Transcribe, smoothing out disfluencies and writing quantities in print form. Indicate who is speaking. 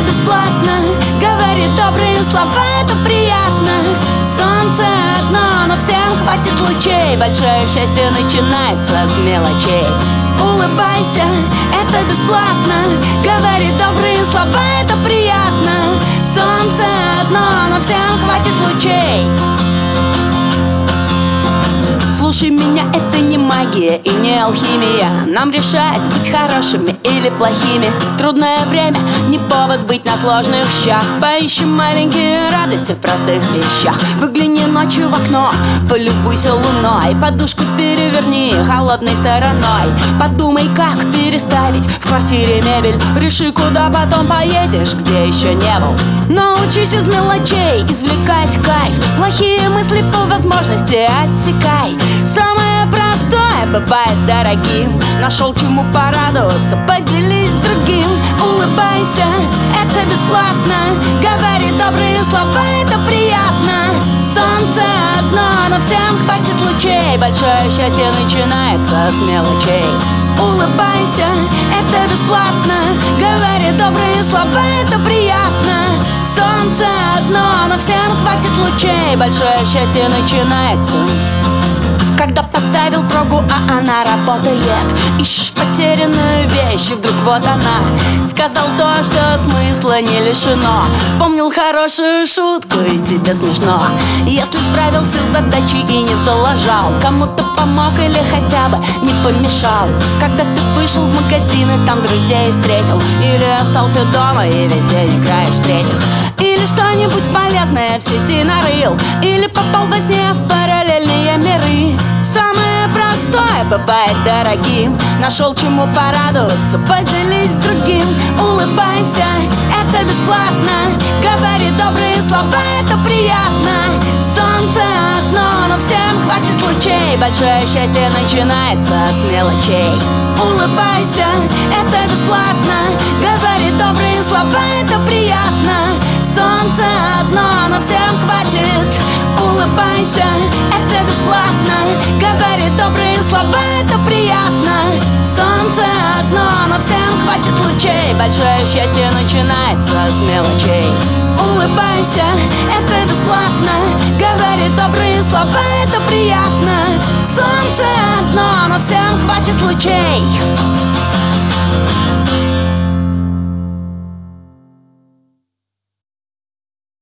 Speaker 1: бесплатно. Говорит добрые слова, это приятно. Солнце одно, но всем хватит лучей. Большое счастье начинается с мелочей. Улыбайся, это бесплатно. Говорит добрые слова, это приятно. Солнце одно, но всем хватит лучей. Слушай меня, это не магия и не алхимия. Нам решать, быть хорошими или плохими. Трудное время не повод быть на сложных щах. Поищем маленькие радости в простых вещах. Выгляни ночью в окно, полюбуйся луной. Подушку переверни холодной стороной. Подумай, как переставить в квартире мебель. Реши, куда потом поедешь, где еще не был. Научись из мелочей извлекать кайф. Плохие мысли по возможности отсекай. Самое простое бывает дорогим. Нашел чему порадоваться, поделись с другим. Улыбайся, это бесплатно. Говори добрые слова, это приятно. Солнце одно, но всем хватит лучей. Большое счастье начинается с мелочей. Улыбайся, это бесплатно. Говори добрые слова, это приятно. Солнце одно, но всем хватит лучей. Большое счастье начинается. Когда поставил пробу, а она работает. Ищешь потерянную вещь, и вдруг вот она. Сказал то, что смысла не лишено. Вспомнил хорошую шутку, и тебе смешно. Если справился с задачей и не залажал, кому-то помог или хотя бы не помешал. Когда ты вышел в магазин и там друзей встретил. Или остался дома и весь день играешь в третьих. Или что-нибудь полезное в сети нарыл. Или попал во сне в параллельные миры. Самое простое бывает дорогим. Нашел чему порадоваться, поделись с другим. Улыбайся, это бесплатно. Говори добрые слова, это приятно. Солнце одно, но всем хватит лучей. Большое счастье начинается с мелочей. Улыбайся, это бесплатно. Говори добрые слова, это приятно. Солнце одно, но всем хватит. Улыбайся, это бесплатно. Говори добрые слова, это приятно. Солнце одно, но всем хватит лучей. Большое счастье начинается с мелочей. Улыбайся, это бесплатно. Говори добрые слова, это приятно. Солнце одно, но всем хватит лучей.